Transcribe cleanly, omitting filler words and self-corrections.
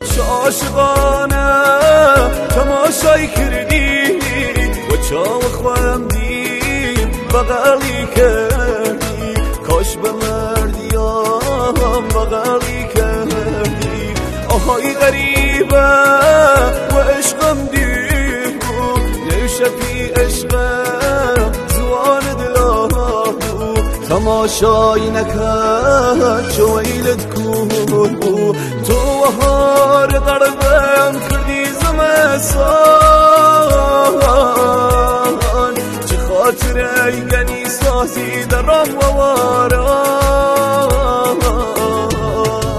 عاشقانه تماشای کردی و چاو خواهم دیم بغلی کردی کاش به مردیام بغلی کردی آهای غریبه و عشقم دیم نوشه پی عشقم زوان دلام تماشای نکرد چو ویلت کن تو بهار قلبم کردی زمستان چه خاطره گنی سازی درم و واران